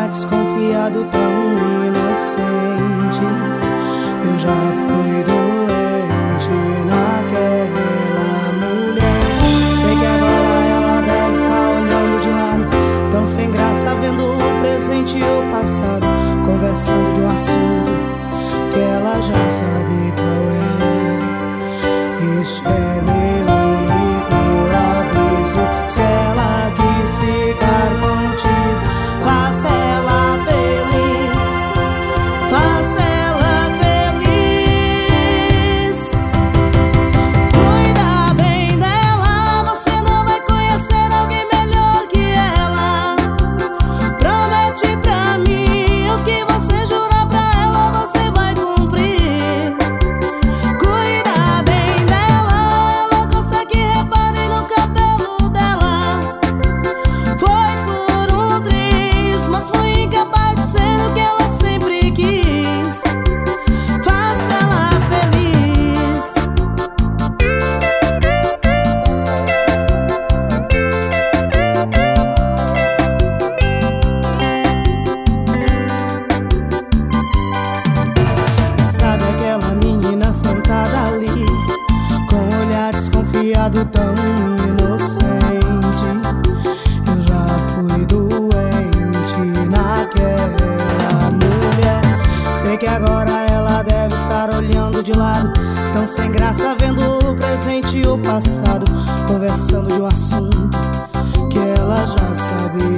desconfiado, tão inocente. Eu já fui doente naquela mulher. Sei que agora ela deve estar olhando de lado, tão sem graça, vendo o presente e o passado, conversando de um assunto que ela já sabe qual é. Este é meu único aviso: se ela quis ficar contigo, faça ela feliz, faça ela feliz. Cuida bem dela, você não vai conhecer alguém melhor que ela. Promete pra mim o que você jurar pra ela, você vai cumprir. Cuida bem dela, ela gosta que reparem no cabelo dela. Foi por um triz, mas fui incapaz de ser o que ela sempre quis. Faça ela feliz. Sabe aquela menina sentada ali, com um olhar desconfiado, tão inocente? Eu já fui doente naquela mulher. Sei que agora ela deve estar olhando de lado, tão sem graça, vendo o presente e o passado, conversando de um assunto que ela já sabe